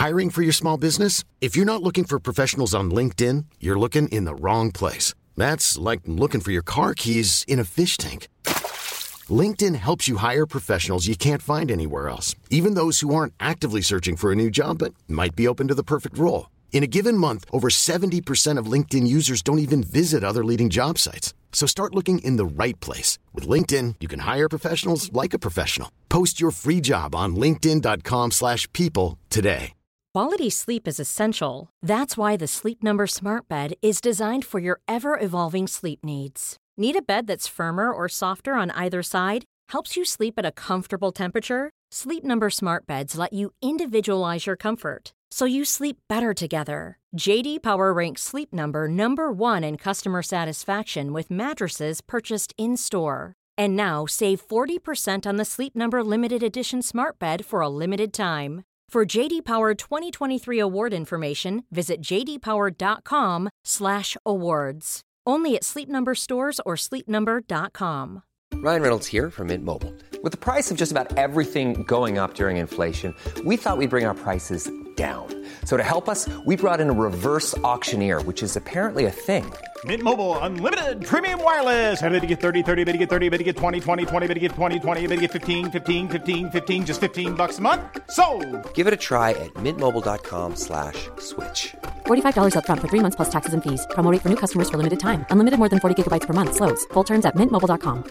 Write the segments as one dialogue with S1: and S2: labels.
S1: Hiring for your small business? If you're not looking for professionals on LinkedIn, you're looking in the wrong place. That's like looking for your car keys in a fish tank. LinkedIn helps you hire professionals you can't find anywhere else, even those who aren't actively searching for a new job but might be open to the perfect role. In a given month, over 70% of LinkedIn users don't even visit other leading job sites. So start looking in the right place. With LinkedIn, you can hire professionals like a professional. Post your free job on linkedin.com/people today.
S2: Quality sleep is essential. That's why the Sleep Number Smart Bed is designed for your ever-evolving sleep needs. Need a bed that's firmer or softer on either side? Helps you sleep at a comfortable temperature? Sleep Number Smart Beds let you individualize your comfort, so you sleep better together. J.D. Power ranks Sleep Number number 1 in customer satisfaction with mattresses purchased in-store. And now, save 40% on the Sleep Number Limited Edition Smart Bed for a limited time. For J.D. Power 2023 award information, visit jdpower.com/awards. Only at Sleep Number stores or sleepnumber.com.
S3: Ryan Reynolds here from Mint Mobile. With the price of just about everything going up during inflation, we thought we'd bring our prices down. So to help us, we brought in a reverse auctioneer, which is apparently a thing.
S4: Mint Mobile Unlimited Premium Wireless. How to get 30, 30, bit to get 30, bit to get 20, 20, 20, bit to get 20, 20, bit to get 15, 15, 15, 15, just $15 a month? Sold!
S3: Give it a try at mintmobile.com/switch.
S5: $45 up front for 3 months plus taxes and fees. Promo rate for new customers for limited time. Unlimited more than 40 gigabytes per month. Slows full terms at mintmobile.com.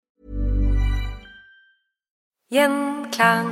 S6: Gjenklang.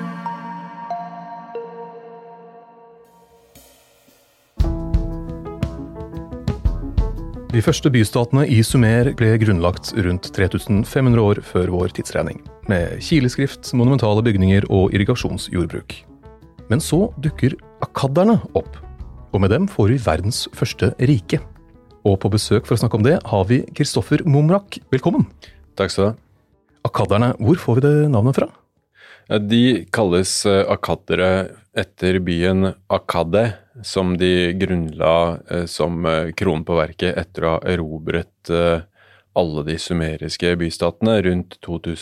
S7: De første bystatene i Sumer ble grunnlagt rundt 3500 år før vår tidsregning, med kileskrift, monumentale bygninger og irrigasjonsjordbruk. Men så dukker akkaderne opp, og med dem får vi verdens første rike. Og på besøk for å snakke om det har vi Kristoffer Momrak. Velkommen.
S8: Takk skal du ha.
S7: Akkaderne, hvor får vi det navnet fra?
S8: De kalles akkadere etter byen Akkade, som de grunnla som kronen på verket etter å ha erobret alle de sumeriske bystatene rundt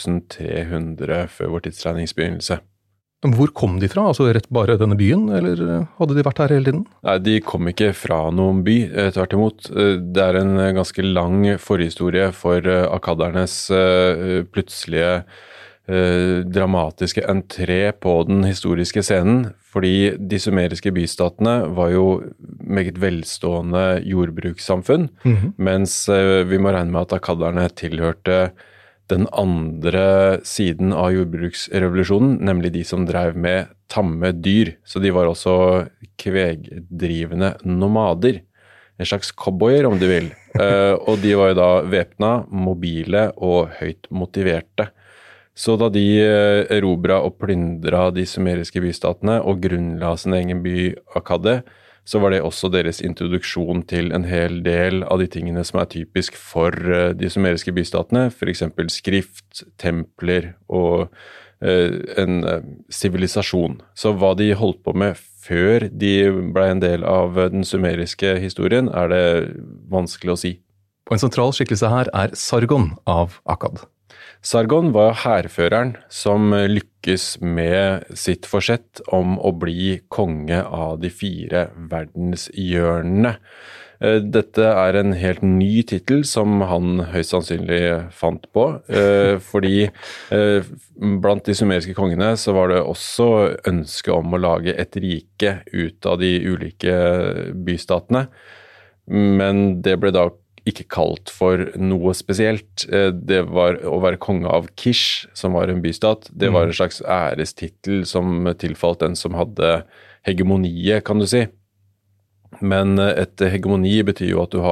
S8: 2300 før vår tidsregningsbegynnelse.
S7: Hvor kom de fra? Altså rett bare denne byen, eller hadde de vært her hele tiden?
S8: Nei, de kom ikke fra noen by, tvert imot. Det er en ganske lang forhistorie for akkadernes plutselige dramatiske entré på den historiske scenen, fordi de sumeriske bystatene var jo meget velstående jordbrukssamfunn, mens vi må regne med at akkaderne tilhørte den andre siden av jordbruksrevolusjonen, nemlig de som drev med tamme dyr. Så de var også kvegdrivende nomader, en slags cowboyer om du vil. Og de var jo da væpna, mobile og høyt motiverte. Så da de erobra og plyndra de sumeriske bystatene og grunnla sin egen by Akkade, så var det også deres introduksjon til en hel del av de tingene som er typisk for de sumeriske bystatene, for eksempel skrift, templer og en sivilisasjon. Så hva de holdt på med før de ble en del av den sumeriske historien, er det vanskelig å si.
S7: Og en sentral skikkelse her er Sargon av Akkad.
S8: Sargon var hærføreren som lykkes med sitt forsett om å bli konge av de 4 verdenshjørnene. Dette er en helt ny titel som han høyst sannsynlig fant på, fordi blant de sumeriske kongene så var det også ønske om å lage et rike ut av de ulike bystatene, men det ble da ikke kalt for noe spesielt. Det var å være konge av Kish, som var en bystat. Det var en slags ærestitel som tilfalt den som hadde hegemoniet, kan du si. Men et hegemoni betyr jo at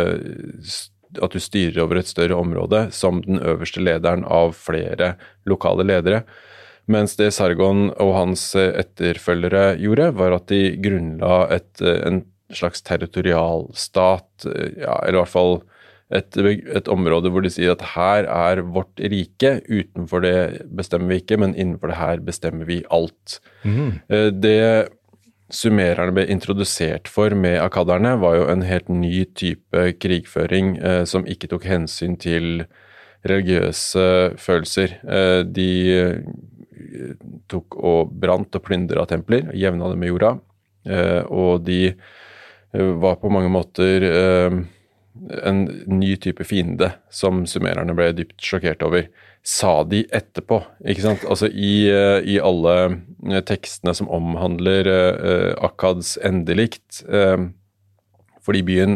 S8: at du styrer over et større område som den øverste lederen av flere lokale ledere. Mens det Sargon og hans etterfølgere gjorde, var at de grunnla en slags territorialstat, ja, eller i hvert fall et område hvor de sier at her er vårt rike, utenfor det bestemmer vi ikke, men innenfor det her bestemmer vi alt. Det sumererne ble introdusert for med akkaderne var jo en helt ny type krigføring som ikke tok hensyn til religiøse følelser. De tok og brant og plyndret templer, jevna det med jorda, og de var på mange måter en ny type fiende som sumererne ble dypt sjokkert over. Sa de etterpå, ikke sant? Altså i alle tekstene som omhandler Akkads endelikt, fordi byen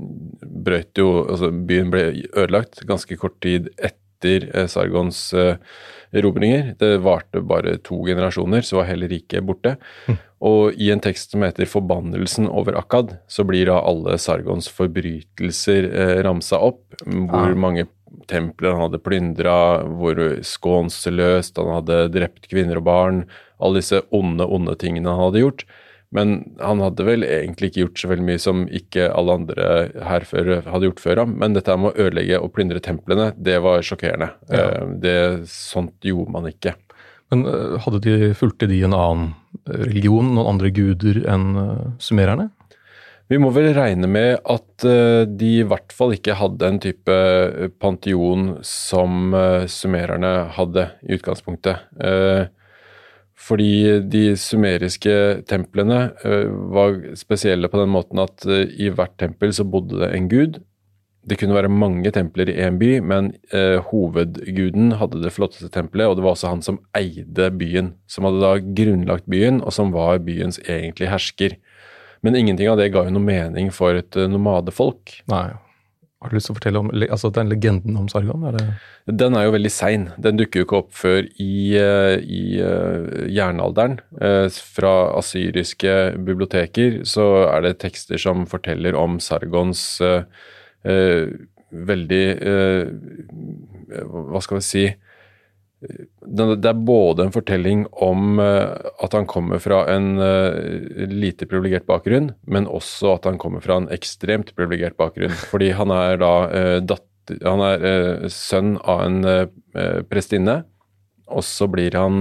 S8: byen ble ødelagt ganske kort tid etter Sargons erobringer. Det varte bare 2 generasjoner, så var hele riket borte. Og i en tekst som heter Forbannelsen over Akkad, så blir da alle Sargons forbrytelser ramsa opp, hvor mange templer han hadde plyndret, hvor skånseløst han hadde drept kvinner og barn, alle disse onde tingene han hadde gjort. Men han hadde vel egentlig ikke gjort så veldig mye som ikke alle andre herfør hadde gjort før ham, men dette med å ødelegge og plyndre templene, det var sjokkerende. Sånt gjorde man ikke.
S7: Men fulgte de en annen religion, noen andre guder enn sumererne?
S8: Vi må vel regne med at de i hvert fall ikke hadde en type panteon som sumererne hadde i utgangspunktet. Fordi de sumeriske templene var spesielle på den måten at i hvert tempel så bodde det en gud. Det kunne være mange templer i en by, men hovedguden hadde det flotteste tempelet, og det var også han som eide byen, som hadde da grunnlagt byen, og som var byens egentlige hersker. Men ingenting av det ga jo noe mening for et nomadefolk.
S7: Nei. Har du lyst til å fortelle om den legenden om Sargon?
S8: Den jo veldig sein. Den dukker jo ikke opp før i jernalderen. Fra assyriske biblioteker så det tekster som forteller om Sargons veldig, hva skal vi si, det både en fortelling om at han kommer fra en lite privilegert bakgrunn, men også at han kommer fra en ekstremt privilegert bakgrunn, fordi han han sønn av en prestinne, og så blir han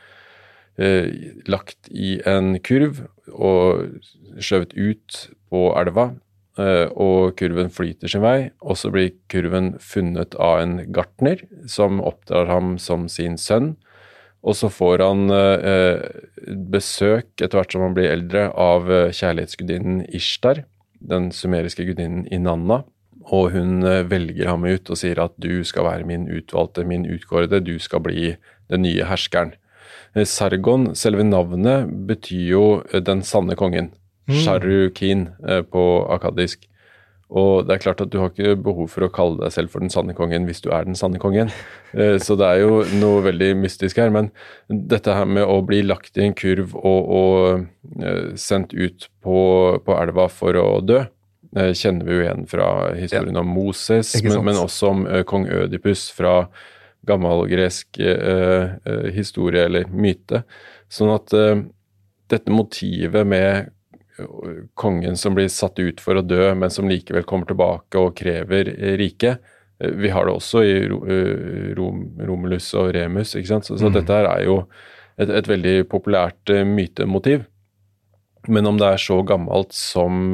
S8: lagt i en kurv og skjøvet ut på elva, og kurven flyter sin vei, og så blir kurven funnet av en gartner som oppdrar ham som sin sønn, og så får han besøk etter hvert som han blir eldre av kjærlighetsgudinnen Ishtar, den sumeriske gudinnen Inanna, og hun velger ham ut og sier at du skal være min utvalgte, min utkårede, du skal bli den nye herskeren. Sargon, selve navnet, betyr jo den sanne kongen. Sharukin på akkadisk. Og det klart at du har ikke behov for å kalle deg selv for den sanne kongen hvis du den sanne kongen. Så det jo noe veldig mystisk her, men dette her med å bli lagt i en kurv og sendt ut på elva for å dø, kjenner vi jo igjen fra historien om Moses, men også om kong Ødipus fra gammelgresk historie eller myte. Sånn at dette motivet med kongen som blir satt ut for å dø, men som likevel kommer tilbake og krever rike. Vi har det også i Romulus og Remus, ikke sant? Så dette her jo et veldig populært mytemotiv. Men om det så gammelt som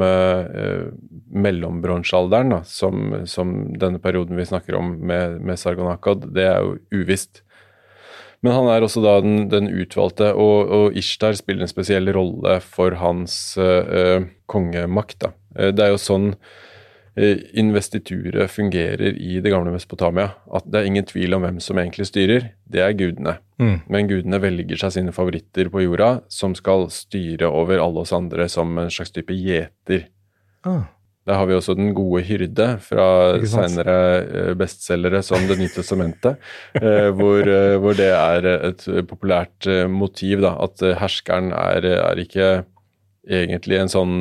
S8: mellombronsealderen, som denne perioden vi snakker om med Sargon Akkad, det jo uvisst. Men han også da den utvalgte, og Ishtar spiller en spesiell rolle for hans kongemakt. Da. Det jo sånn investituret fungerer i det gamle Mesopotamia, at det ingen tvil om hvem som egentlig styrer, det gudene. Men gudene velger seg sine favoritter på jorda, som skal styre over alle oss andre som en slags type gjeter. Der har vi også den gode hyrde fra senere bestselgere som Det nye testamentet, hvor det et populært motiv, da, at herskeren ikke egentlig en sånn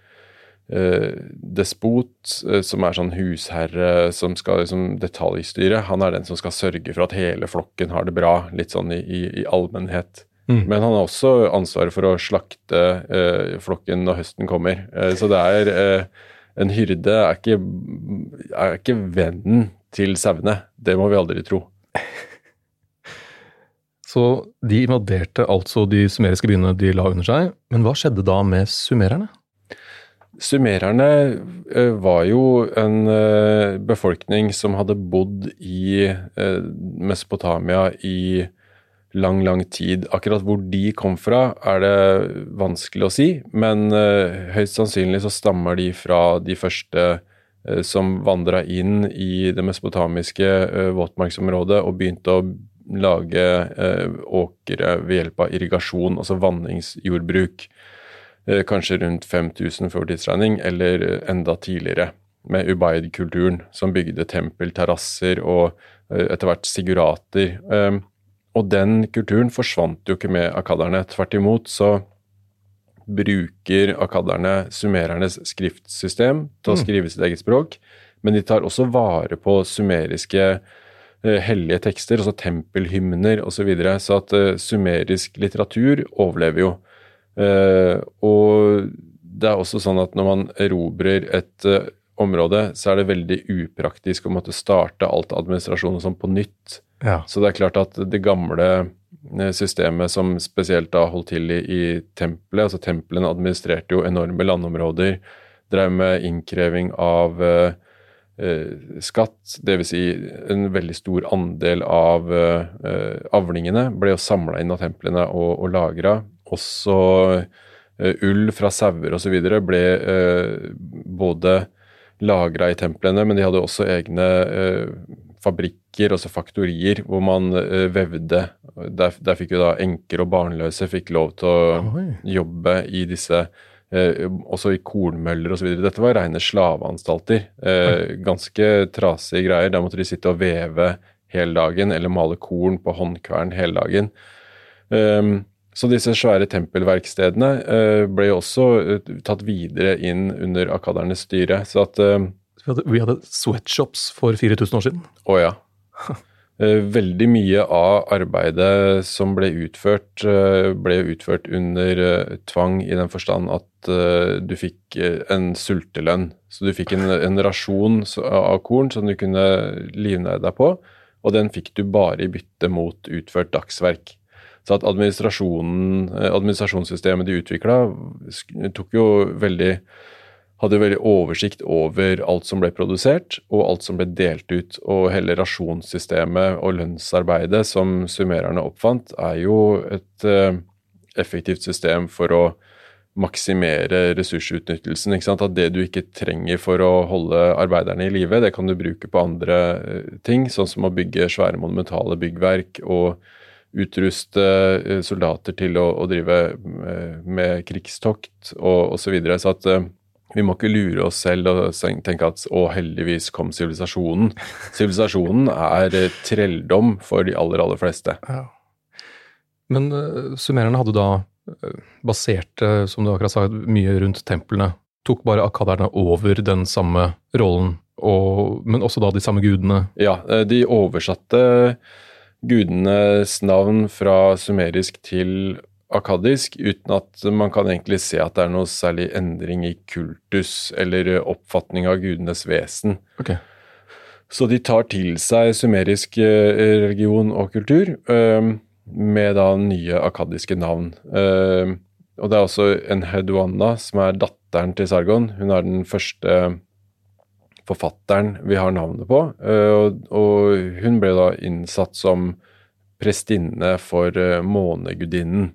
S8: despot som sånn husherre som skal liksom detaljstyre. Han den som skal sørge for at hele flokken har det bra, litt sånn i allmennhet. Men han har også ansvaret for å slakte flokken når høsten kommer. Så det en hyrde ikke vennen til sauene. Det må vi aldri tro.
S7: Så de invaderte altså de sumeriske byene de la under seg, men hva skjedde da med sumererne?
S8: Sumererne var jo en befolkning som hadde bodd i Mesopotamia i lang tid. Akkurat hvor de kom fra det vanskelig å si, men høyst sannsynlig så stammer de fra de første som vandret inn i det mesopotamiske våtmarksområdet og begynte å lage åkre ved hjelp av irrigasjon, altså vanningsjordbruk, kanskje rundt 5000 før tidsregning, eller enda tidligere, med Ubaid-kulturen, som bygde tempel, terrasser og etter hvert sigurater. Og den kulturen forsvant jo ikke med akkaderne. Tvert imot så bruker akkaderne sumerernes skriftsystem til å skrive sitt eget språk, men de tar også vare på sumeriske hellige tekster, altså tempelhymner og så videre, så at sumerisk litteratur overlever jo. Og det også sånn at når man erobrer et område, så det veldig upraktisk å måtte starte alt administrasjon og sånn på nytt. Ja. Så det klart at det gamle systemet som spesielt da holdt til i tempelet, altså templene administrerte jo enorme landområder, drev med innkreving av skatt, det vil si en veldig stor andel av avlingene ble jo samlet inn av templene og lagret. Også ull fra sauer og så videre ble både lagret i templene, men de hadde også egne fabrikker, også faktorier, hvor man vevde. Der fikk jo da enker og barnløse fikk lov til å jobbe i disse, også i kornmøller og så videre. Dette var rene slaveanstalter. Ganske trasige greier. Der måtte de sitte og veve hele dagen, eller male korn på håndkvern hele dagen. Så disse svære tempelverkstedene ble også tatt videre inn under akkadernes styre. Så at
S7: vi hadde sweatshops for 4000 år siden.
S8: Ja. Veldig mye av arbeidet som ble utført under tvang i den forstand at du fikk en sultelønn. Så du fikk en rasjon av korn som du kunne livnære deg på, og den fikk du bare i bytte mot utført dagsverk. Så at administrasjonssystemet de utviklet hadde veldig oversikt over alt som ble produsert, og alt som ble delt ut, og hele rasjonssystemet og lønnsarbeidet som sumererne oppfant, jo et effektivt system for å maksimere ressursutnyttelsen, ikke sant? At det du ikke trenger for å holde arbeiderne i live, det kan du bruke på andre ting, sånn som å bygge svære monumentale byggverk og utruste soldater til å drive med krigstokt og så videre. Så at vi må ikke lure oss selv og tenke at heldigvis kom sivilisasjonen. Sivilisasjonen trelldom for de aller, aller fleste. Ja.
S7: Men sumererne hadde da basert, som du akkurat sa, mye rundt templene. Tok bare akkaderne over den samme rollen, men også da de samme gudene? Ja,
S8: de oversatte gudenes navn fra sumerisk til akkadisk, uten at man kan egentlig se at det noe særlig endring i kultus eller oppfatning av gudenes vesen.
S7: Okay.
S8: Så de tar til seg sumerisk religion og kultur med da nye akkadiske navn. Og det også Enheduanna, som datteren til Sargon. Hun den første forfatteren vi har navnet på, og hun ble da innsatt som prestinne for måneguden,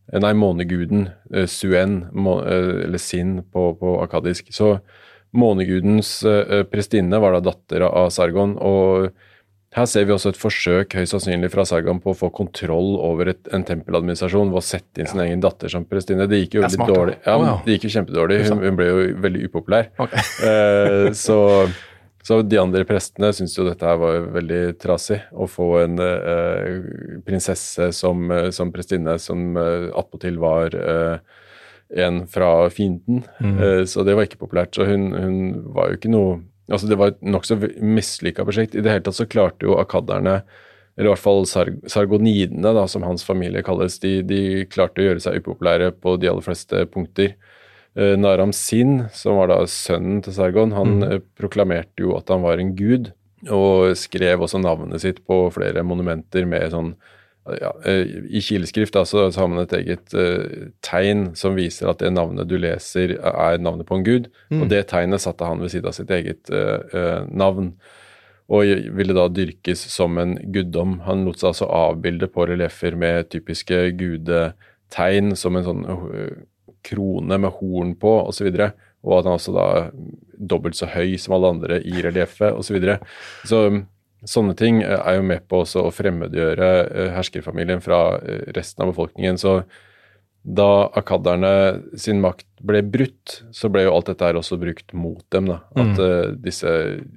S8: Suen, eller Sin på akkadisk. Så månegudens prestinne var da datter av Sargon, og her ser vi også et forsøk, høyst sannsynlig fra Sargon, på å få kontroll over en tempeladministrasjon ved å sette inn sin egen datter som prestinne. Det gikk jo veldig dårlig. Ja, det gikk jo kjempedårlig. Hun ble jo veldig upopulær. Okay. Så de andre prestene syntes jo dette her var veldig trasig, å få en prinsesse som prestinne, som attpåtil var en fra fienden. Så det var ikke populært. Så hun var jo ikke noe... Altså det var et nokså mislykket prosjekt. I det hele tatt så klarte jo akkaderne, eller i hvert fall sargonidene, da, som hans familie kalles, de klarte å gjøre seg upopulære på de aller fleste punkter. Naram Sin, som var da sønnen til Sargon, han proklamerte jo at han var en gud, og skrev også navnet sitt på flere monumenter med sånn, i kileskrift da, så har man et eget tegn som viser at det navnet du leser navnet på en gud, og det tegnet satte han ved siden av sitt eget navn. og ville da dyrkes som en guddom. Han lot seg altså avbilde på reliefer med typiske gudetegn, som en sånn krone med horn på, og så videre, og at han også da dobbelt så høy som alle andre i relieffet, og så videre. Så sånne ting jo med på også å fremmedgjøre herskerfamilien fra resten av befolkningen. Så da akkaderne sin makt ble brutt, så ble jo alt dette her også brukt mot dem, da. At disse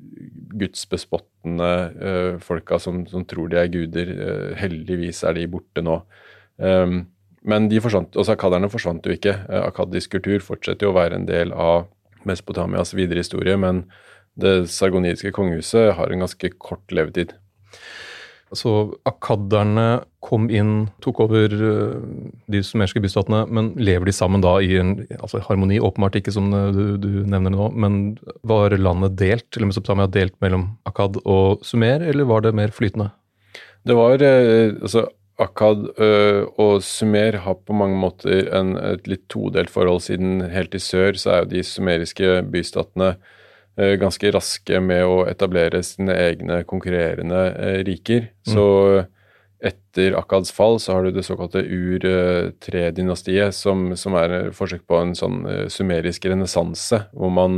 S8: gudsbespottende folka som tror de guder, heldigvis de borte nå. Men de forsvant, også akkaderne forsvant jo ikke. Akkadisk kultur fortsetter jo å være en del av Mesopotamias videre historie, men det sargonidiske kongehuset har en ganske kort levetid.
S7: Så akkaderne kom inn, tok over de sumerske bystatene, men lever de sammen da i en harmoni? Åpenbart ikke som du nevner nå, men var landet delt, eller Mesopotamia delt mellom akkad og sumer, eller var det mer flytende?
S8: Det var, akkad og sumer har på mange måter et litt todelt forhold, siden helt i sør så jo de sumeriske bystatene ganske raske med å etablere sine egne konkurrerende riker. Så etter Akkads fall så har du det såkalte Ur-3-dynastiet, som forsøk på en sånn sumerisk renessanse, hvor man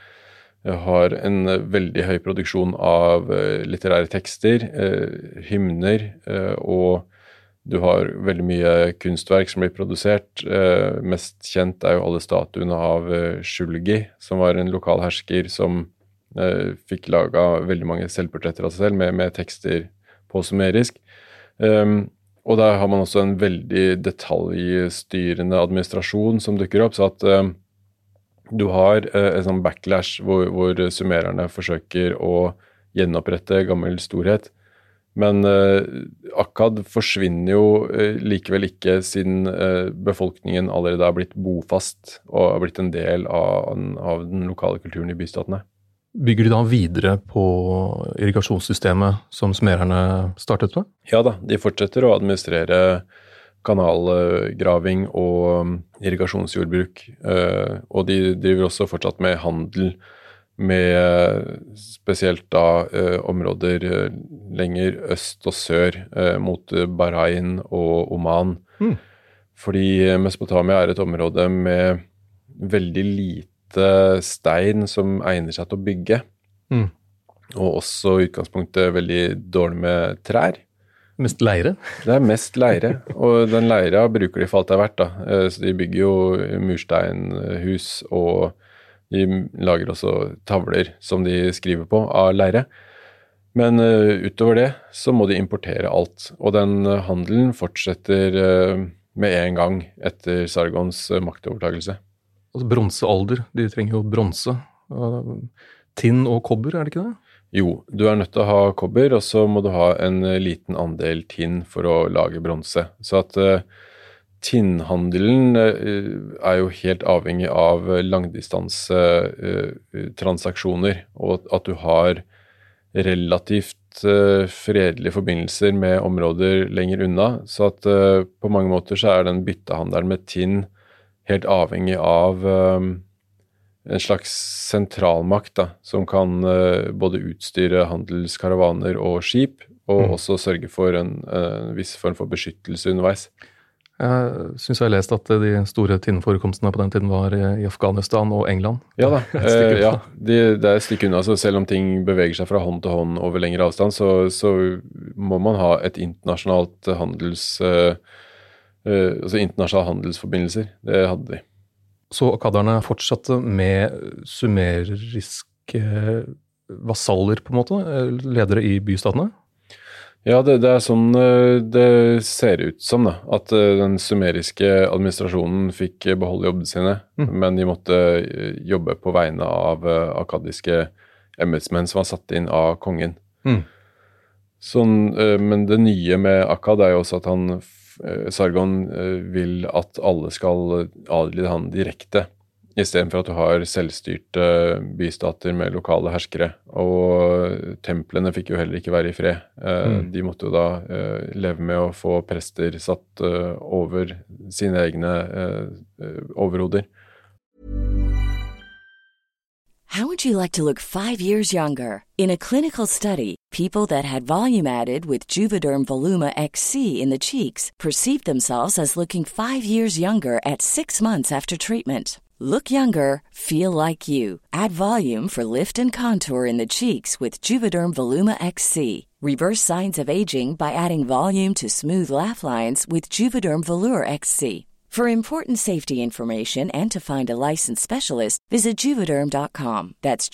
S8: har en veldig høy produksjon av litterære tekster, hymner, og du har veldig mye kunstverk som blir produsert. Mest kjent jo alle statuene av Shulgi, som var en lokal hersker som fikk laget veldig mange selvportretter av seg selv med tekster på sumerisk. Og der har man også en veldig detaljstyrende administrasjon som dukker opp, så at du har en sånn backlash hvor sumererne forsøker å gjenopprette gammel storhet. Men Akkad forsvinner jo likevel ikke, siden befolkningen allerede har blitt bofast og har blitt en del av den lokale kulturen i bystatene.
S7: Bygger de da videre på irrigasjonssystemet som sumererne startet med?
S8: Ja da, de fortsetter å administrere kanalgraving og irrigasjonsjordbruk, og de driver også fortsatt med handel, med spesielt da områder lenger øst og sør mot Bahrain og Oman. Fordi Mesopotamia et område med veldig lite stein som egner seg til å bygge. Og også i utgangspunktet veldig dårlig med trær.
S7: Mest leire?
S8: Det mest leire, og den leira bruker de for alt det verdt da. Så de bygger jo mursteinhus, og de lager også tavler som de skriver på av leire. Men utover det så må de importere alt. Og den handelen fortsetter med en gang etter Sargons maktovertagelse.
S7: Altså bronsealder, de trenger jo bronse. Tinn og kobber, det ikke det?
S8: Jo, du nødt til å ha kobber, og så må du ha en liten andel tinn for å lage bronse. Så at tinnhandelen jo helt avhengig av langdistansetransaksjoner, og at du har relativt fredelige forbindelser med områder lenger unna. Så at på mange måter så den byttehandelen med tinn helt avhengig av en slags sentralmakt da, som kan både utstyre handelskaravaner og skip, og også sørge for en viss form for beskyttelse underveis.
S7: Jeg synes jeg har lest at de store tinnforekomstene på den tiden var i Afghanistan og England.
S8: Ja da, det et stykke unna, så selv om ting beveger seg fra hånd til hånd over lengre avstand, så må man ha et internasjonalt internasjonale handelsforbindelser. Det hadde de.
S7: Så akkaderne fortsatte med sumeriske vasaller på en måte, ledere i bystatene?
S8: Ja, det sånn det ser ut som da, at den sumeriske administrasjonen fikk beholde jobbene sine, men de måtte jobbe på vegne av akkadiske embetsmenn som var satt inn av kongen. Men det nye med Akkad jo også at Sargon vil at alle skal adlyde han direkte, i stedet for at du har selvstyrte bystater med lokale herskere. Og templene fikk jo heller ikke være i fred. De måtte jo da leve med å få prester satt over sine egne overhoder.
S9: How would you like to look 5 years younger? In a clinical study, people that had volume added with Juvederm Voluma XC in the cheeks perceived themselves as looking 5 years younger at 6 months after treatment. Look younger, feel like you. Add volume for lift and contour in the cheeks with Juvederm Voluma XC. Reverse signs of aging by adding volume to smooth laugh lines with Juvederm Volure XC. For important safety information and to find a licensed specialist, visit Juvederm.com. That's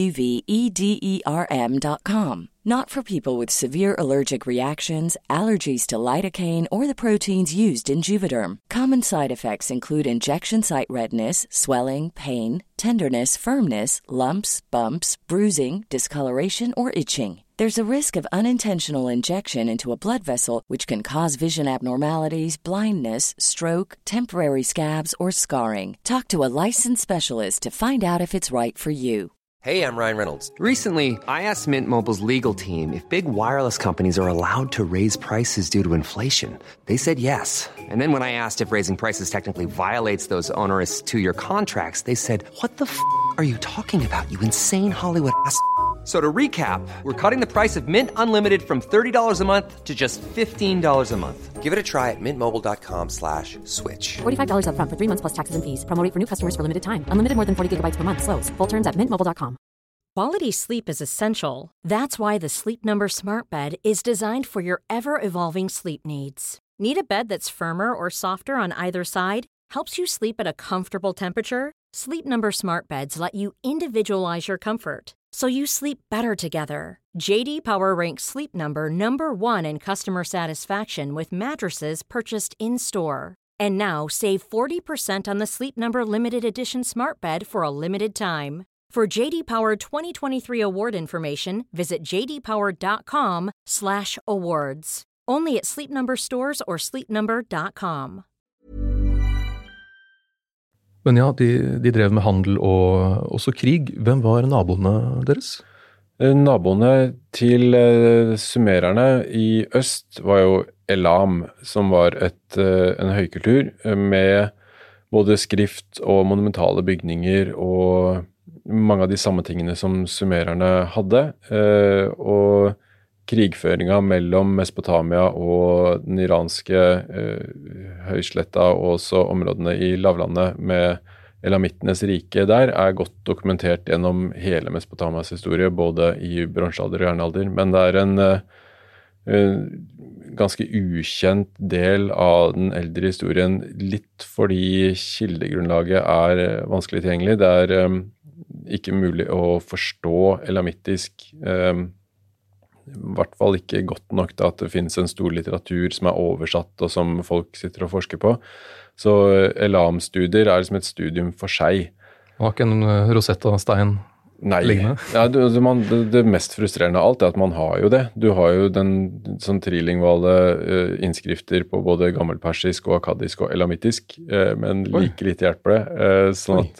S9: JUVEDERM.com. Not for people with severe allergic reactions, allergies to lidocaine, or the proteins used in Juvederm. Common side effects include injection site redness, swelling, pain, tenderness, firmness, lumps, bumps, bruising, discoloration, or itching. There's a risk of unintentional injection into a blood vessel, which can cause vision abnormalities, blindness, stroke, temporary scabs, or scarring. Talk to a licensed specialist to find out if it's right for you.
S3: Hey, I'm Ryan Reynolds. Recently, I asked Mint Mobile's legal team if big wireless companies are allowed to raise prices due to inflation. They said yes. And then when I asked if raising prices technically violates those onerous two-year contracts, they said, "What the f*** are you talking about, you insane Hollywood ass?" So to recap, we're cutting the price of Mint Unlimited from $30 a month to just $15 a month. Give it a try at mintmobile.com/switch.
S5: $45 up front for 3 months plus taxes and fees. Promo rate for new customers for limited time. Unlimited more than 40 gigabytes per month. Slows full terms at mintmobile.com.
S2: Quality sleep is essential. That's why the Sleep Number Smart Bed is designed for your ever-evolving sleep needs. Need a bed that's firmer or softer on either side? Helps you sleep at a comfortable temperature? Sleep Number Smart Beds let you individualize your comfort, so you sleep better together. J.D. Power ranks Sleep Number #1 in customer satisfaction with mattresses purchased in-store. And now, save 40% on the Sleep Number Limited Edition Smart Bed for a limited time. For J.D. Power 2023 award information, visit jdpower.com/awards. Only at Sleep Number stores or sleepnumber.com.
S7: Men ja, de drev med handel og også krig. Hvem var naboene deres?
S8: Naboene til sumererne i øst var jo Elam, som var en høykultur med både skrift og monumentale bygninger og mange av de samme tingene som sumererne hadde. Og krigføringa mellom Mesopotamia og den iranske høysletta og også områdene i lavlandet med elamittenes rike der godt dokumentert gjennom hele Mesopotamias historie, både i bronsealder og jernalder. Men det en ganske ukjent del av den eldre historien, litt fordi kildegrunnlaget vanskelig tilgjengelig. Det ikke mulig å forstå elamittisk, i hvert fall ikke godt nok til at det finnes en stor litteratur som oversatt og som folk sitter og forsker på. Så Elam-studier liksom et studium for seg.
S7: Det var ikke en Rosetta-stein liggende?
S8: Ja, det mest frustrerende av alt at man har jo det. Du har jo sånn trilingvale innskrifter på både gammelpersisk og akkadisk og elamittisk, men like lite hjelper det. Sånn at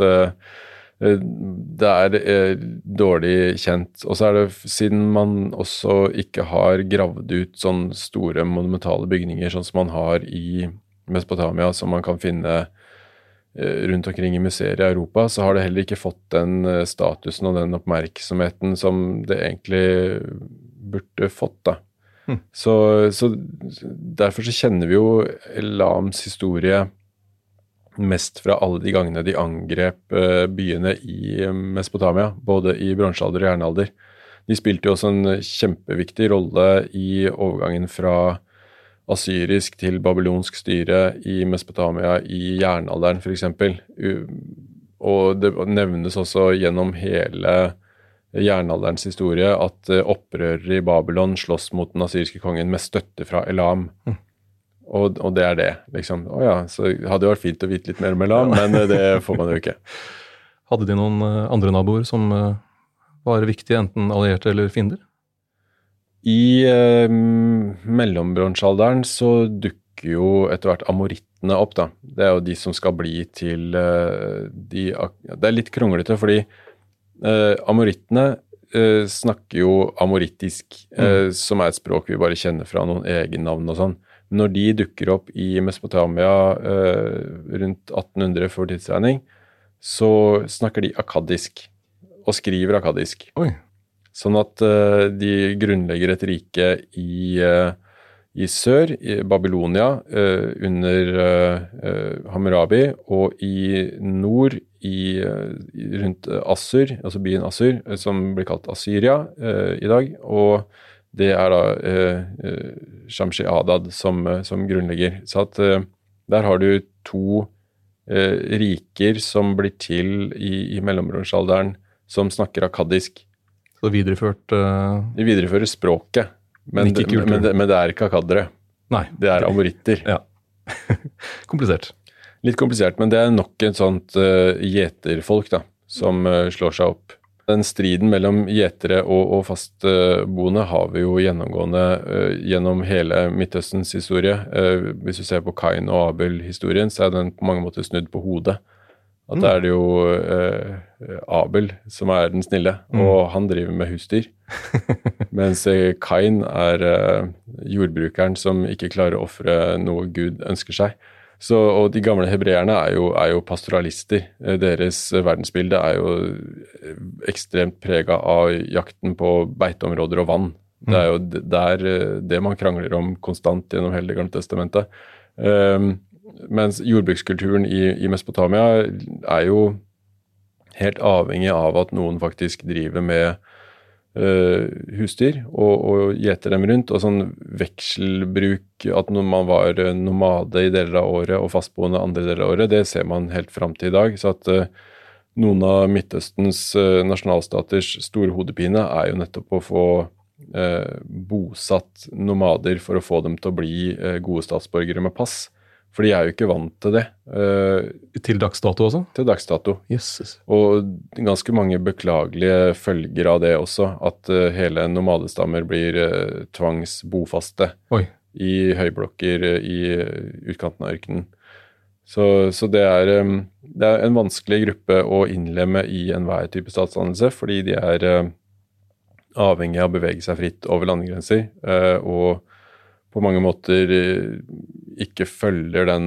S8: det dårlig kjent. Og så det, siden man også ikke har gravd ut sånne store monumentale bygninger, sånn som man har i Mesopotamia, som man kan finne rundt omkring i museer i Europa, så har det heller ikke fått den statusen og den oppmerksomheten som det egentlig burde fått da. Så derfor så kjenner vi jo Elams historie mest fra alle de gangene de angrep byene i Mesopotamia, både i bronsealder og jernalder. De spilte jo også en kjempeviktig rolle i overgangen fra assyrisk til babylonsk styre i Mesopotamia i jernalderen for eksempel. Og det nevnes også gjennom hele jernalderens historie at opprørere i Babylon slåss mot den assyriske kongen med støtte fra Elam. Og det det, liksom. Så hadde det vært fint å vite litt mer om Elam, men det får man jo ikke.
S7: Hadde de noen andre naboer som var viktige, enten allierte eller fiender?
S8: I mellombronsealderen så dukker jo etter hvert amorittene opp da. Det jo de som skal bli til det litt kronglete, fordi amorittene snakker jo amorittisk, som et språk vi bare kjenner fra noen egennavn og sånn. Når de dukker opp i Mesopotamia rundt 1800 for tidsregning, så snakker de akkadisk. og skriver akkadisk.
S7: Oi.
S8: Sånn at de grunnlegger et rike i sør, i Babylonia, under Hammurabi, og i nord, rundt Assur, altså byen Assur, som blir kalt Assyria i dag, og det da Shamshi Adad som grunnlegger. Så at der har du to riker som blir til i mellombronsalderen, som snakker akkadisk.
S7: Så
S8: De viderefører språket, men det ikke akkadere.
S7: Nei.
S8: Det amoritter.
S7: Ja. Komplisert.
S8: Litt komplisert, men det nok et sånt gjeterfolk da, som slår seg opp. Den striden mellom gjetere og fastboende har vi jo gjennomgående gjennom hele Midtøstens historie. Hvis du ser på Kain og Abel-historien, så den på mange måter snudd på hodet. At det det jo Abel som den snille, og han driver med husdyr. Mens Kain jordbrukeren som ikke klarer å offre noe Gud ønsker seg. Og de gamle hebreerne er jo pastoralister. Deres verdensbilde jo ekstremt preget av jakten på beiteområder og vann. Det jo det man krangler om konstant gjennom hele det gamle testamentet. Mens jordbrukskulturen i Mesopotamia jo helt avhengig av at noen faktisk driver med husdyr og gjeter dem rundt, og sånn vekselbruk, at når man var nomade i deler av året og fastboende andre deler av året, det ser man helt frem til i dag. Så at noen av Midtøstens nasjonalstaters store hodepine jo nettopp å få bosatt nomader for å få dem til å bli gode statsborgere med pass. For de jo ikke vant til det.
S7: Til dags dato også? Til
S8: dags dato.
S7: Jesus.
S8: Og ganske mange beklagelige følger av det også, at hele nomadestammer blir tvangsbofaste i høyblokker i utkanten av ørkenen. Så det en vanskelig gruppe å innlemme i enhver type statsdannelse, fordi de avhengig av å bevege seg fritt over landegrenser, og på mange måter ikke følger den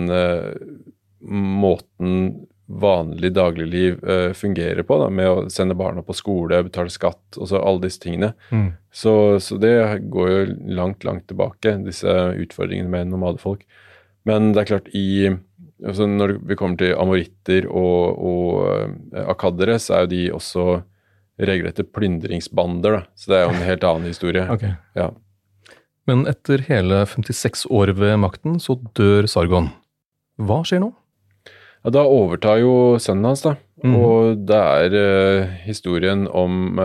S8: måten vanlig dagligliv fungerer på, da, med å sende barna på skole, betale skatt, og så alle disse tingene. Så det går jo langt tilbake, disse utfordringene med nomadefolk. Men det klart, altså når vi kommer til amoritter og akkadere, så jo de også regelrette plyndringsbander, da. Så det jo en helt annen historie.
S7: Okay.
S8: Ja.
S7: Men etter hele 56 år ved makten, så dør Sargon. Hva skjer nå?
S8: Ja, da overtar jo sønnen hans, da. Og det historien om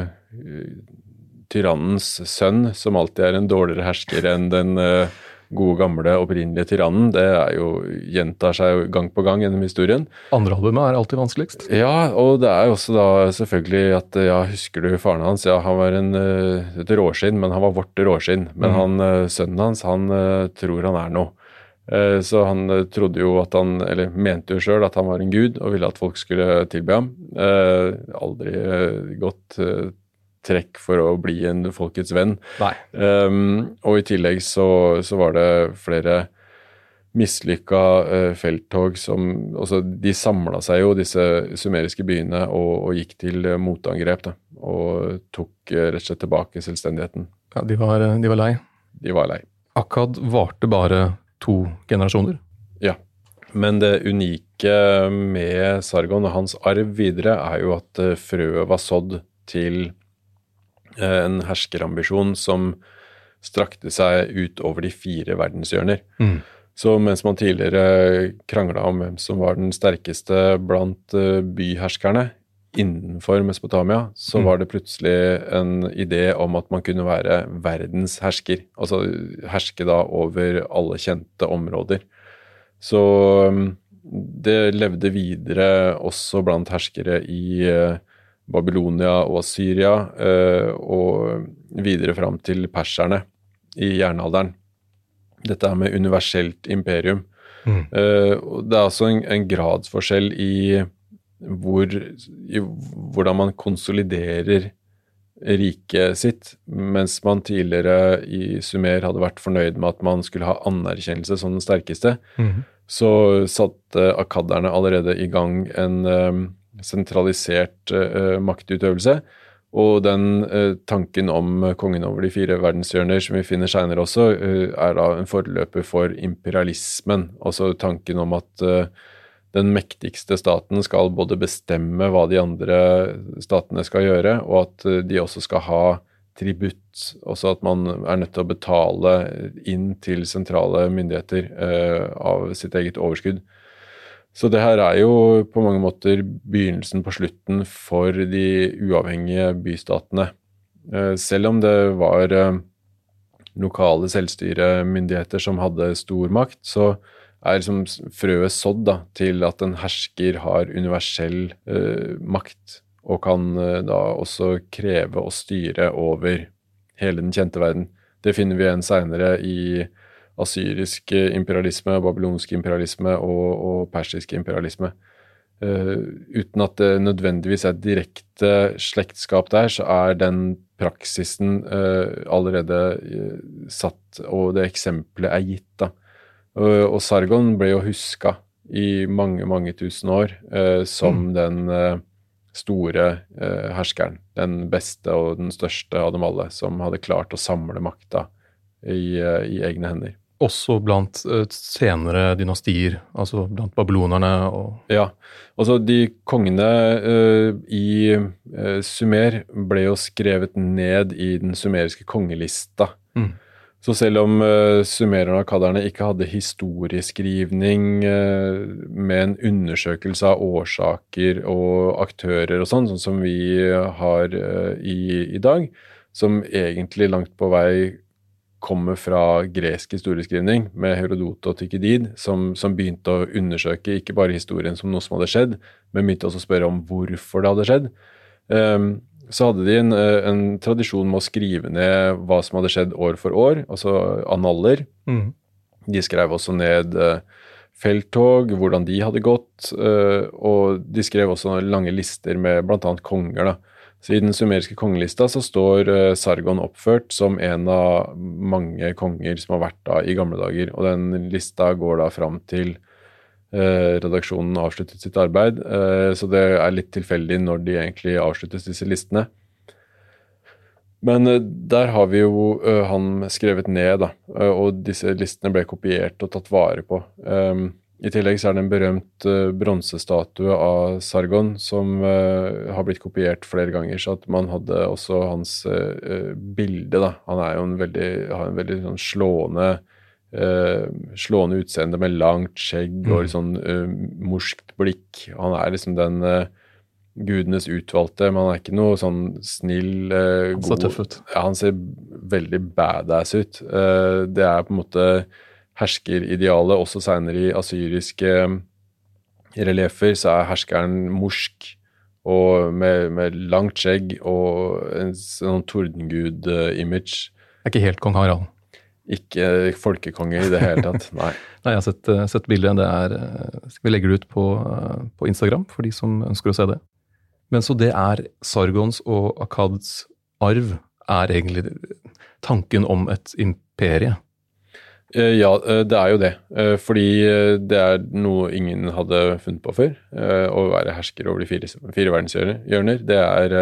S8: tyrannens sønn, som alltid en dårligere hersker enn den gode, gamle, opprinnelige tyrannen. Det jo gjentar seg gang på gang gjennom historien.
S7: Andre albumet alltid vanskeligst.
S8: Ja, og det jo også da selvfølgelig at, husker du faren hans? Ja, han var et råskinn, men han var vårt råskinn. Men sønnen hans, han tror han noe. Så han trodde jo at eller mente jo selv at han var en gud, og ville at folk skulle tilbe ham. Aldri godt trekk for å bli en folkets venn.
S7: Nei.
S8: Og i tillegg så var det flere mislykka felttog altså de samlet seg jo, disse sumeriske byene, og gikk til motangrep, da, og tok rett og slett tilbake selvstendigheten.
S7: Ja, de var lei.
S8: De var lei.
S7: Akkad varte bare 2 generasjoner?
S8: Ja, men det unike med Sargon og hans arv videre jo at frøet var sådd til en herskerambisjon som strakte seg ut over de 4 verdenshjørner. Så mens man tidligere kranglet om hvem som var den sterkeste blant byherskerne innenfor Mesopotamia, så var det plutselig en idé om at man kunne være verdens hersker, altså herske da over alle kjente områder. Så det levde videre også blant herskere i Babylonia og Assyria, og videre fram til perserne i jernalderen. Dette med universelt imperium. Det altså en gradsforskjell i hvordan man konsoliderer riket sitt, mens man tidligere i Sumer hadde vært fornøyd med at man skulle ha anerkjennelse som den sterkeste, så satte akkaderne allerede i gang sentralisert maktutøvelse, og den tanken om kongen over de 4 verdenshjørner som vi finner senere også, da en forløper for imperialismen, altså tanken om at den mektigste staten skal både bestemme hva de andre statene skal gjøre, og at de også skal ha tributt, også at man nødt til å betale inn til sentrale myndigheter av sitt eget overskudd. Så det her jo på mange måter begynnelsen på slutten for de uavhengige bystatene. Selv om det var lokale selvstyremyndigheter som hadde stor makt, så liksom frøet sådd da, til at en hersker har universell makt, og kan da også kreve å styre over hele den kjente verden. Det finner vi igjen senere i assyrisk imperialisme, babylonsk imperialisme og persisk imperialisme. Uten at det nødvendigvis direkte slektskap der, så den praksisen allerede satt, og det eksempelet gitt da. Og Sargon ble jo husket i mange, mange tusen år som den store herskeren, den beste og den største av dem alle, som hadde klart å samle makta i egne hender.
S7: Også blant senere dynastier, altså blant babylonerne og...
S8: Ja, altså de kongene i Sumer ble jo skrevet ned i den sumeriske kongelista. Så selv om sumererne og akkaderne ikke hadde historieskrivning med en undersøkelse av årsaker og aktører og sånn som vi har i dag, som egentlig langt på vei kommer fra gresk historieskrivning med Herodote og Thucydide, som begynte å undersøke ikke bare historien som noe som hadde skjedd, men begynte også å spørre om hvorfor det hadde skjedd. Så hadde de en tradisjon med å skrive ned hva som hadde skjedd år for år, altså annaler. De skrev også ned felttog, hvordan de hadde gått, og de skrev også lange lister med blant annet konger da. Så i den sumeriske kongelista så står Sargon oppført som en av mange konger som har vært da i gamle dager, og den lista går da fram til redaksjonen avsluttet sitt arbeid, så det litt tilfeldig når de egentlig avsluttes disse listene. Men der har vi jo han skrevet ned da, og disse listene ble kopiert og tatt vare på. I tillegg så det en berømt bronsestatue av Sargon som har blitt kopiert flere ganger, så at man hadde også hans bilde da. Han jo har en veldig sånn slående utseende med langt skjegg og sånn morskt blikk. Han liksom den gudenes utvalgte, men han ikke noe sånn snill, god.
S7: Han ser tøff ut.
S8: Ja, han ser veldig badass ut. Det på en måte herskeridealet, også senere i assyriske reliefer, så herskeren morsk, og med langt skjegg og en sånn tordengud-image.
S7: Ikke helt kong Harald.
S8: Ikke folkekonge i det hele tatt, nei.
S7: Nei, jeg har sett bildet, vi legger det ut på Instagram for de som ønsker å se det. Men så det Sargons og Akkads arv egentlig tanken om et imperie?
S8: Ja, det jo det. Fordi det noe ingen hadde funnet på før, å være hersker over de 4 verdenshjørner. Det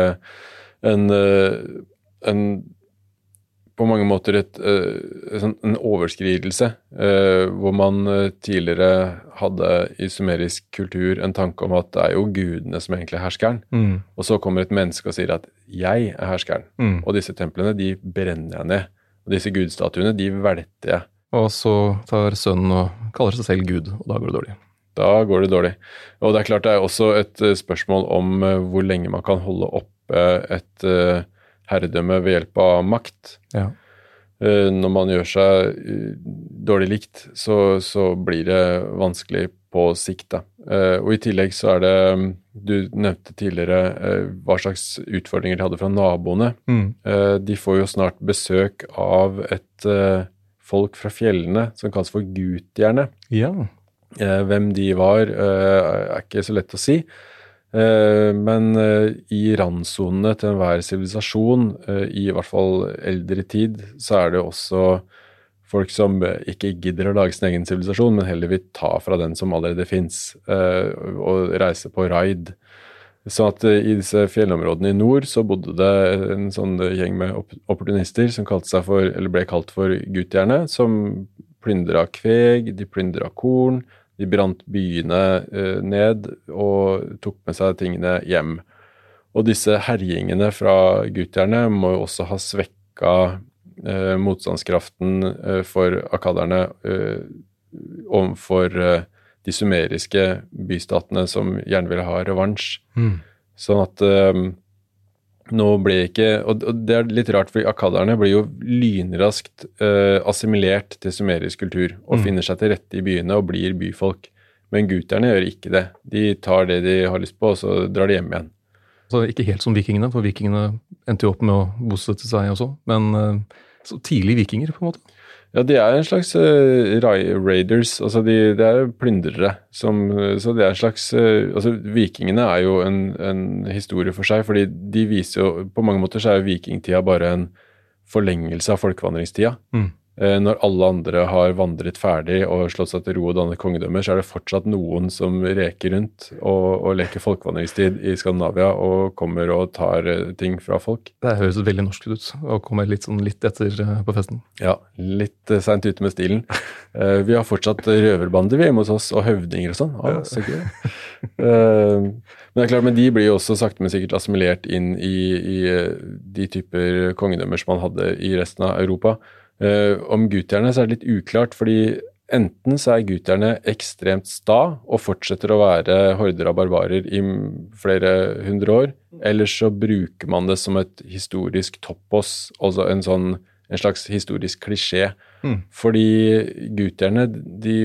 S8: en på mange måter en overskridelse, hvor man tidligere hadde i sumerisk kultur en tanke om at det jo gudene som egentlig herskeren. Og så kommer et menneske og sier at jeg herskeren. Og disse templene, de brenner jeg ned. Og disse gudstatuene, de velter jeg.
S7: Og så tar sønnen og kaller seg selv Gud, og da går det dårlig.
S8: Da går det dårlig. Og det klart det også et spørsmål om hvor lenge man kan holde oppe et herredømme ved hjelp av makt.
S7: Ja.
S8: Når man gjør seg dårlig likt, så blir det vanskelig på sikt. Da. Og i tillegg så det, du nevnte tidligere hva slags utfordringer de hadde fra naboene. De får jo snart besøk av et folk fra fjellene som kalles for gutjerne.
S7: Ja.
S8: Hvem de var ikke så lett å si. Men i randsonene til enhver sivilisasjon, i hvert fall eldre tid, så det også folk som ikke gidder å lage sin egen sivilisasjon, men heller vil ta fra den som allerede finnes, og reise på raid. Sånn at i disse fjellområdene i nord så bodde det en sånn gjeng med opportunister som ble kalt for gutierne, som plyndret kveg, de plyndret korn, de brant byene ned og tok med seg tingene hjem. Og disse herjingene fra gutierne må jo også ha svekket motstandskraften for akkaderne overfor de sumeriske bystatene som gjerne ville ha revansj. Sånn at nå ble ikke, og det litt rart, for akkaderne blir jo lynraskt assimilert til sumerisk kultur og finner seg til rette i byene og blir byfolk. Men gutierne gjør ikke det. De tar det de har lyst på, og så drar de hjem igjen.
S7: Så ikke helt som vikingene, for vikingene endte jo opp med å bosette seg også, men så tidlig vikinger på en måte.
S8: Ja, de en slags raiders, altså de plyndrere, så det en slags, altså vikingene jo en historie for seg, fordi de viser jo, på mange måter så jo vikingtida bare en forlengelse av folkevandringstida. Når alle andre har vandret ferdig og slått seg til ro og dannet kongedømmer, så det fortsatt noen som reker rundt og leker folkevandringstid i Skandinavia og kommer og tar ting fra folk.
S7: Det høres veldig norsk ut og kommer litt etter på festen.
S8: Ja, litt sent ute med stilen. Vi har fortsatt røverbander vi hjemme hos oss, og høvdinger og sånn. Ja, så gøy. Men det klart, men de blir jo også sakte men sikkert assimilert inn i de typer kongedømmer som man hadde i resten av Europa. Om gutierne så det litt uklart, fordi enten så gutierne ekstremt sta og fortsetter å være horder av barbarer i flere hundre år, eller så bruker man det som et historisk toppos, altså en slags historisk klisjé. Fordi gutierne, de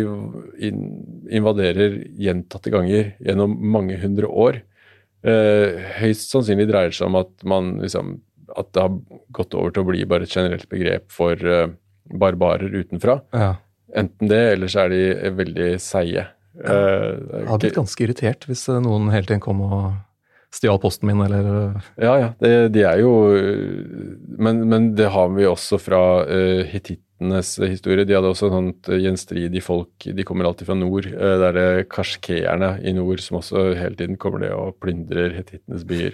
S8: invaderer gjentatte ganger gjennom mange hundre år. Høyst sannsynlig dreier det seg om at at det har gått over til å bli bare et generelt begrep for barbarer utenfra. Ja. Enten det, eller så de veldig seie.
S7: Jeg hadde blitt ganske irritert hvis noen hele tiden kom og stjal posten min, eller...
S8: Ja, de jo... Men det har vi også fra hittittenes historie. De hadde også sånt gjenstridig folk, de kommer alltid fra nord, det kasjkeerne i nord som også hele tiden kommer det og plyndrer hittittenes byer.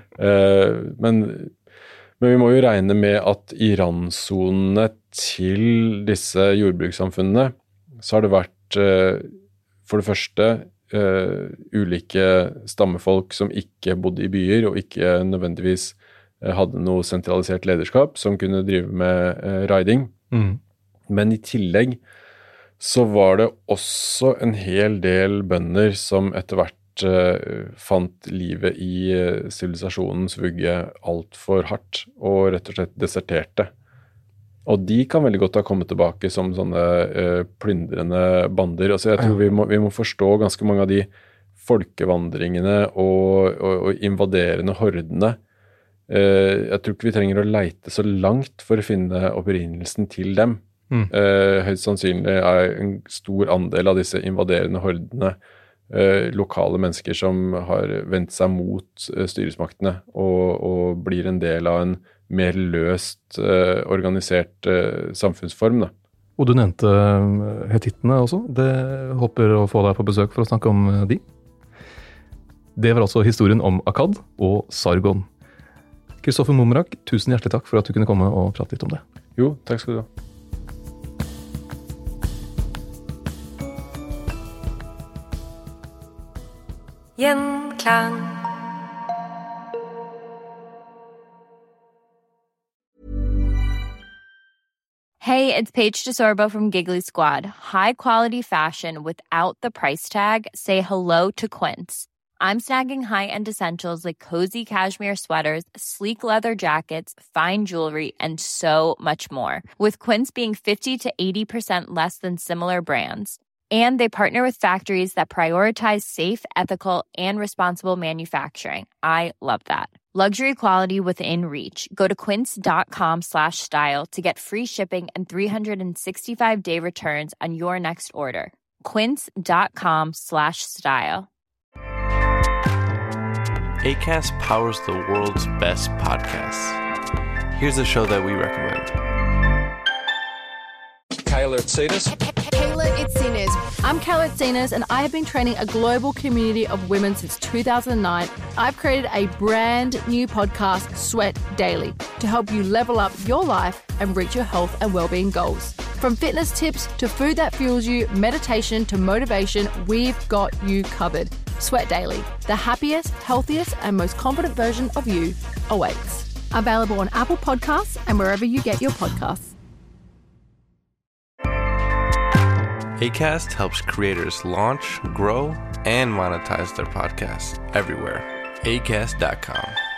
S8: Men vi må jo regne med at i randsonene til disse jordbrukssamfunnene så har det vært for det første ulike stammefolk som ikke bodde i byer og ikke nødvendigvis hadde noe sentralisert lederskap som kunne drive med raiding. Men i tillegg så var det også en hel del bønder som etter hvert fant livet i sivilisasjonens vugge alt for hardt og rett og slett deserterte. Og de kan veldig godt ha kommet tilbake som sånne plyndrende bander. Altså jeg tror vi må forstå ganske mange av de folkevandringene og invaderende hordene. Jeg tror ikke vi trenger å leite så langt for å finne opprinnelsen til dem. Høyst sannsynlig en stor andel av disse invaderende hordene lokale mennesker som har vendt seg mot styresmaktene og blir en del av en mer løst organisert samfunnsform. Da.
S7: Og du nevnte hetittene også. Det håper å få deg på besøk for å snakke om de. Det var altså historien om Akkad og Sargon. Kristoffer Momrak, tusen hjertelig takk for at du kunne komme og prate litt om det.
S8: Jo, takk skal du ha.
S6: Gjenklang.
S10: Hey, it's Paige DeSorbo from Giggly Squad. High quality fashion without the price tag. Say hello to Quince. I'm snagging high-end essentials like cozy cashmere sweaters, sleek leather jackets, fine jewelry, and so much more. With Quince being 50 to 80% less than similar brands. And they partner with factories that prioritize safe, ethical, and responsible manufacturing. I love that. Luxury quality within reach. Go to quince.com/style to get free shipping and 365-day returns on your next order. Quince.com/style.
S11: Acast powers the world's best podcasts. Here's a show that we recommend.
S12: Kyler Tsadis.
S13: Kayla
S12: Itziners. I'm Cal Itziners, and I have been training a global community of women since 2009. I've created a brand new podcast, Sweat Daily, to help you level up your life and reach your health and well-being goals. From fitness tips to food that fuels you, meditation to motivation, we've got you covered. Sweat Daily, the happiest, healthiest, and most confident version of you awaits. Available on Apple Podcasts and wherever you get your podcasts.
S11: Acast helps creators launch, grow, and monetize their podcasts everywhere. Acast.com.